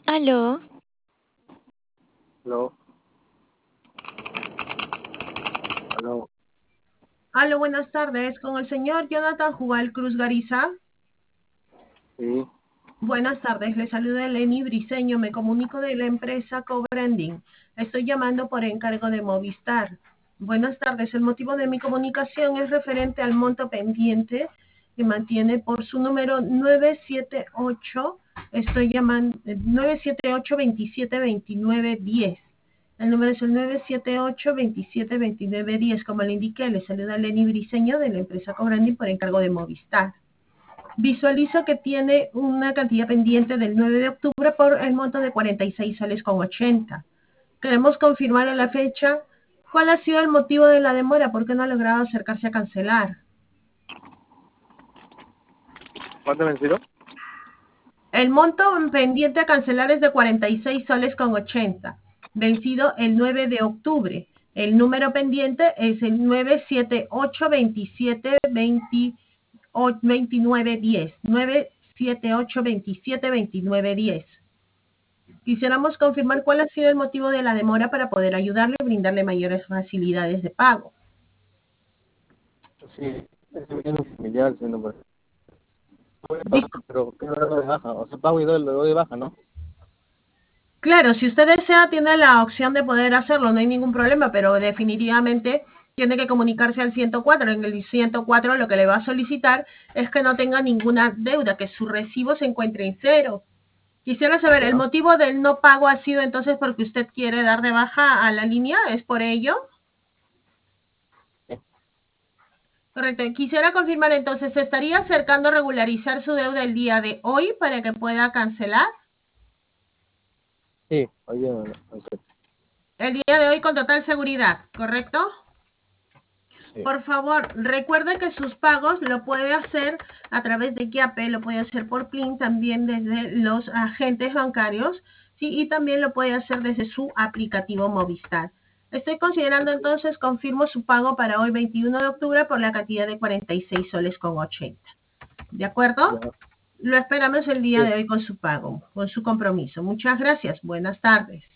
Aló, Aló, aló, Aló, buenas tardes. Con el señor Jonathan Jubal Cruz Gariza. sí, Buenas tardes, le saluda Eleni Briseño. Me comunico de la empresa Cobranding. Estoy llamando por encargo de Movistar. Buenas tardes. El motivo de mi comunicación es referente al monto pendiente que mantiene por su número 978. Estoy llamando 978-2729-10. El número es el 978-2729-10. Como le indiqué, le saluda Lenny Briseño de la empresa Cobranding por encargo de Movistar. Visualizo que tiene una cantidad pendiente del 9 de octubre por el monto de 46 soles con 80. Queremos confirmar a la fecha cuál ha sido el motivo de la demora, por qué no ha logrado acercarse a cancelar. ¿cuánto vencido? El monto pendiente a cancelar es de 46 soles con 80, vencido el 9 de octubre. El número pendiente es el 978-27-29-10. 978-27-29-10. Quisiéramos confirmar cuál ha sido el motivo de la demora para poder ayudarle y brindarle mayores facilidades de pago. Sí, es un familiar, sí, no, Dis- pero quiero darlo de baja, o sea, pago y lo doy de baja, ¿no? Claro, si usted desea, tiene la opción de poder hacerlo, no hay ningún problema, pero definitivamente tiene que comunicarse al 104. En el 104 lo que le va a solicitar es que no tenga ninguna deuda, que su recibo se encuentre en cero. Quisiera saber, ¿el Ya. motivo del no pago ha sido entonces porque usted quiere dar de baja a la línea? ¿Es por ello? Sí, Correcto. Quisiera confirmar entonces, ¿se estaría acercando a regularizar su deuda el día de hoy para que pueda cancelar? sí, oye, no, no sé, El día de hoy con total seguridad, ¿correcto? sí, Por favor, recuerde que sus pagos lo puede hacer a través de Yape, lo puede hacer por PLIN, también desde los agentes bancarios, ¿sí? Y también lo puede hacer desde su aplicativo Movistar. Estoy considerando entonces, confirmo su pago para hoy 21 de octubre por la cantidad de 46 soles con 80. ¿De acuerdo? ya, Lo esperamos el día sí. de hoy con su pago, con su compromiso. Muchas gracias. Buenas tardes.